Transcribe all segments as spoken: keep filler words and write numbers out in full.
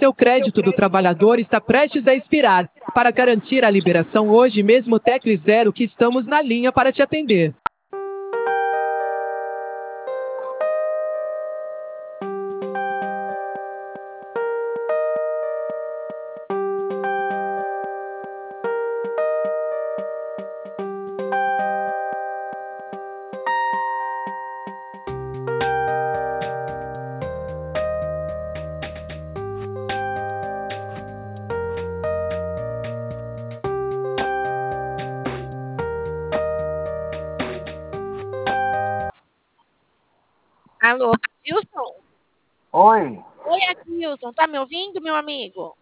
Seu crédito do trabalhador está prestes a expirar. Para garantir a liberação hoje mesmo, tecle zero que estamos na linha para te atender. Alô, Adilson? Oi. Oi, Adilson. Tá me ouvindo, meu amigo?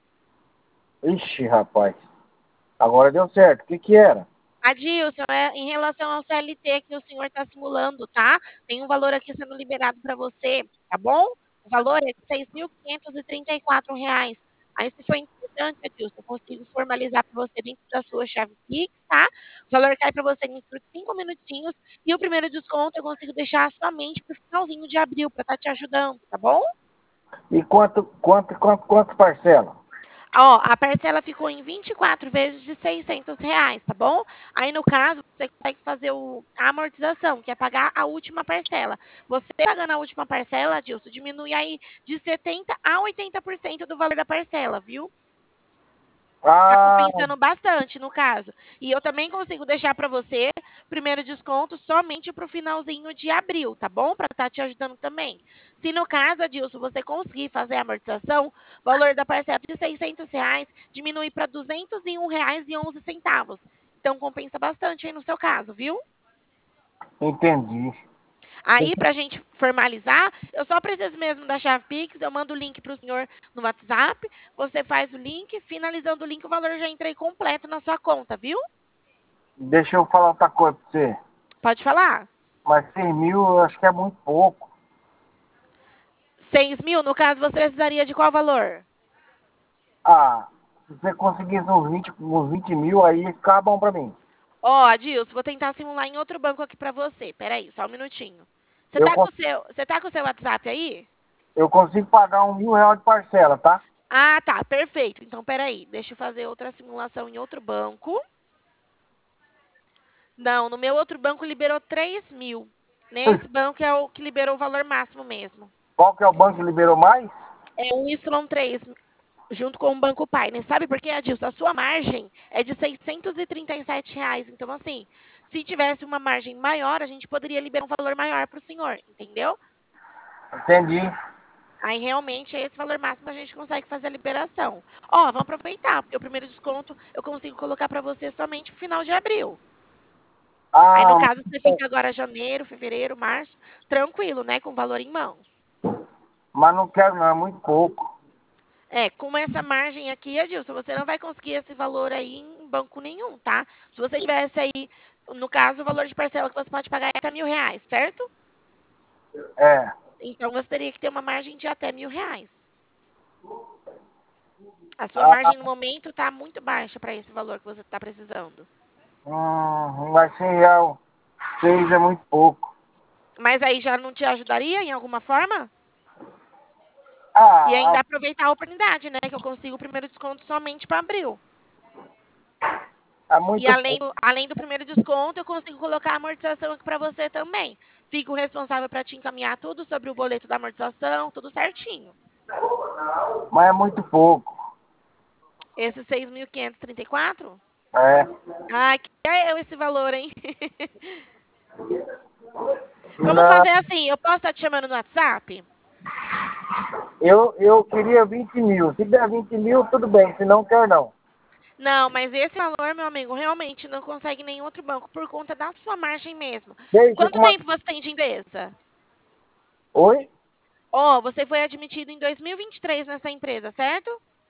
Ixi, rapaz. Agora deu certo. O que que era? Adilson, é em relação ao C L T que o senhor está simulando, tá? Tem um valor aqui sendo liberado para você, tá bom? O valor é de seis mil quinhentos e trinta e quatro reais. Aí, se for interessante, Adilson, eu consigo formalizar para você dentro da sua chave Pix, tá? O valor cai para você dentro de cinco minutinhos e o primeiro desconto eu consigo deixar somente para o finalzinho de abril para estar te ajudando, tá bom? E quanto, quanto, quanto, quanto parcela? Ó, a parcela ficou em vinte e quatro vezes de seiscentos reais, tá bom? Aí, no caso, você consegue fazer o, a amortização, que é pagar a última parcela. Você pagando a última parcela, Adilson, diminui aí de setenta por cento a oitenta por cento do valor da parcela, viu? Tá Ah, compensando bastante, no caso. E eu também consigo deixar para você primeiro desconto somente para o finalzinho de abril, tá bom? Para estar te ajudando também. Se no caso, Adilson, você conseguir fazer a amortização, o valor da parcela de seiscentos reais diminui para duzentos e um reais e onze centavos. Então compensa bastante aí no seu caso, viu? entendi. Aí, para a gente formalizar, eu só preciso mesmo da chave Pix, eu mando o link para o senhor no WhatsApp, você faz o link, finalizando o link, o valor já entrei completo na sua conta, viu? Deixa eu falar outra coisa pra você. Pode falar. Mas cem mil eu acho que é muito pouco. Seis mil, no caso, você precisaria de qual valor? Ah, se você conseguisse uns vinte, uns vinte mil, aí fica bom pra mim. Ó, Adilson, vou tentar simular em outro banco aqui para você. Peraí, só um minutinho. Você Eu, tá com con- o seu, você tá com o seu WhatsApp aí? eu consigo pagar um mil reais de parcela, tá? Ah, tá, perfeito. Então, peraí, deixa eu fazer outra simulação em outro banco. Não, no meu outro banco liberou três mil. Nesse banco é o que liberou o valor máximo mesmo. Qual que é o banco que liberou mais? É o Y três, junto com o Banco Pioneer. Sabe por quê, Adilson? A sua margem é de seiscentos e trinta e sete reais. Então, assim, se tivesse uma margem maior, a gente poderia liberar um valor maior para o senhor, entendeu? Entendi. Aí, realmente, esse valor máximo a gente consegue fazer a liberação. Ó, vamos aproveitar, porque o primeiro desconto eu consigo colocar para você somente no final de abril. Aí, no Ah, caso, você fica agora janeiro, fevereiro, março, tranquilo, né? Com o valor em mãos. mas não quero não, é muito pouco. É, com essa margem aqui, Adilson, você não vai conseguir esse valor aí em banco nenhum, tá? Se você tivesse aí, no caso, o valor de parcela que você pode pagar é até mil reais, certo? É. Então você teria que ter uma margem de até mil reais. A sua Ah, margem no momento está muito baixa para esse valor que você está precisando. hum, mas cem reais, seis é muito pouco. Mas aí já não te ajudaria em alguma forma? E Ah, ainda aproveitar a oportunidade, né? Que eu consigo o primeiro desconto somente para abril. é E muito além pouco. do, além do primeiro desconto, eu consigo colocar a amortização aqui para você também. Fico responsável para te encaminhar tudo sobre o boleto da amortização, tudo certinho. Mas é muito pouco. Esse seis mil quinhentos e trinta e quatro? É. Ah, que é esse valor, hein? Vamos Não, fazer assim, eu posso estar te chamando no WhatsApp? eu, eu queria vinte mil. Se der vinte mil, tudo bem. Se não, quer não. Não, mas esse valor, meu amigo, realmente não consegue nenhum outro banco por conta da sua margem mesmo. Deixa Quanto com uma... tempo você tem de empresa? Oi? Ó, oh, você foi admitido em dois mil e vinte e três nessa empresa, certo?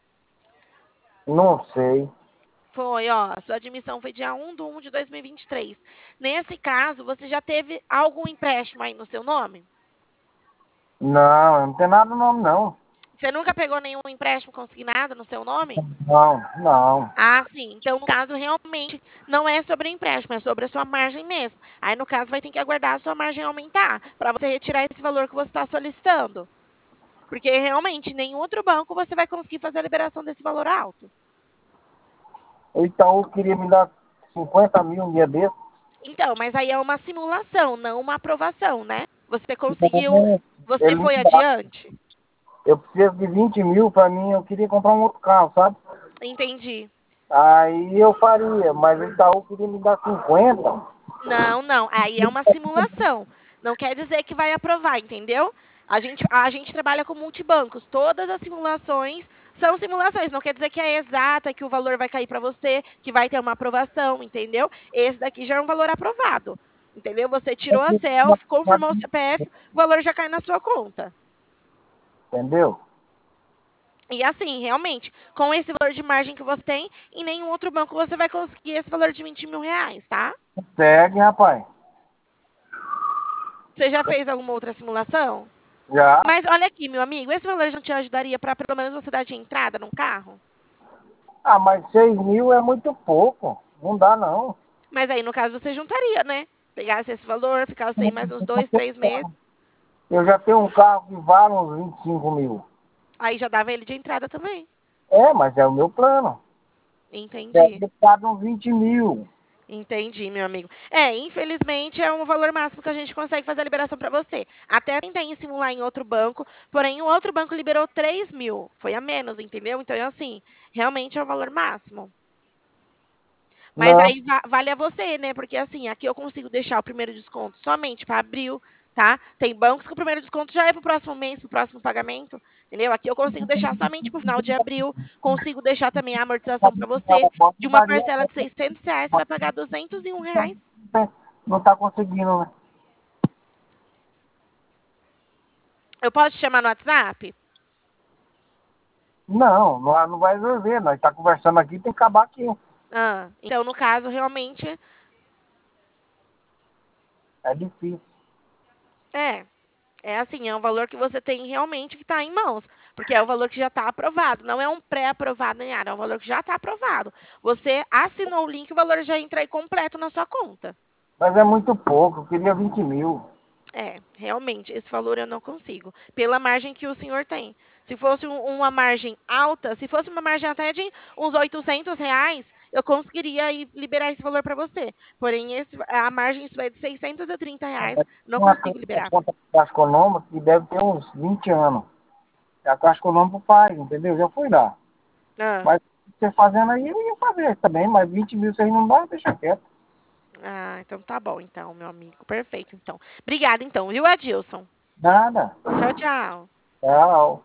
Não sei. Foi, ó, a sua admissão foi dia um de um de dois mil e vinte e três. Nesse caso, você já teve algum empréstimo aí no seu nome? Não, não tem nada no nome, não. Você nunca pegou nenhum empréstimo consignado no seu nome? Não, não. Ah, sim. Então, no caso, realmente não é sobre empréstimo, é sobre a sua margem mesmo. Aí, no caso, vai ter que aguardar a sua margem aumentar para você retirar esse valor que você está solicitando. Porque realmente, nenhum outro banco você vai conseguir fazer a liberação desse valor alto. O Itaú queria me dar cinquenta mil um dia desse. Então, mas aí é uma simulação, não uma aprovação, né? Você conseguiu, você Ele foi me dá. adiante? Eu preciso de vinte mil para mim, eu queria comprar um outro carro, sabe? Entendi. Aí eu faria, mas o Itaú queria me dar cinquenta. Não, não, aí é uma simulação. Não quer dizer que vai aprovar, entendeu? A gente, a gente trabalha com multibancos. Todas as simulações são simulações. Não quer dizer que é exata, que o valor vai cair para você, que vai ter uma aprovação, entendeu? Esse daqui já é um valor aprovado. Entendeu? Você tirou a selfie, confirmou o C P F, o valor já cai na sua conta. Entendeu? E assim, realmente, com esse valor de margem que você tem, em nenhum outro banco você vai conseguir esse valor de vinte mil reais, tá? Segue, rapaz. Você já fez alguma outra simulação? Já. Mas olha aqui, meu amigo, esse valor já te ajudaria para pelo menos você dar de entrada num carro? Ah, mas seis mil é muito pouco. Não dá, não. Mas aí, no caso, você juntaria, né? Pegasse esse valor, ficasse aí mais uns dois, três meses. Eu já tenho um carro que vale uns vinte e cinco mil. Aí já dava ele de entrada também. É, mas é o meu plano. Entendi. Deve ter uns vinte mil. Entendi, meu amigo. É, infelizmente é um valor máximo que a gente consegue fazer a liberação para você. Até tentei simular em outro banco, porém o outro banco liberou três mil. Foi a menos, entendeu? Então, assim, realmente é o valor máximo. Mas Não. aí va- vale a você, né? Porque assim, aqui eu consigo deixar o primeiro desconto somente para abril, tá? Tem bancos que o primeiro desconto já é para o próximo mês, para o próximo pagamento, entendeu? Aqui eu consigo deixar somente para o final de abril. Consigo deixar também a amortização para você de uma parcela de seiscentos reais, você vai pagar duzentos e um reais. Não tá conseguindo, né? Eu posso te chamar no WhatsApp? Não, não, não vai resolver. Nós tá conversando aqui, tem que acabar aqui. Ah, então, no caso, realmente, É difícil. é. É assim, é um valor que você tem realmente que está em mãos, porque é o valor que já está aprovado, não é um pré-aprovado nem nada, é um valor que já está aprovado. Você assinou o link, o valor já entra aí completo na sua conta. Mas é muito pouco, eu queria vinte mil. É, realmente, esse valor eu não consigo, pela margem que o senhor tem. Se fosse um- uma margem alta, se fosse uma margem até de uns oitocentos reais, eu conseguiria aí liberar esse valor para você. Porém, esse, a margem sua é de seiscentos e trinta reais, não Uma consigo liberar. conta Caixa Econômica que deve ter uns vinte anos. A Caixa Econômica faz, entendeu? Já fui lá. Ah. Mas você fazendo aí, eu ia fazer também, mas vinte mil vocês não dá, deixa quieto. Ah, então tá bom, então, meu amigo. Perfeito, então. Obrigada, então, viu, Adilson? Nada. Tchau, tchau. Tchau.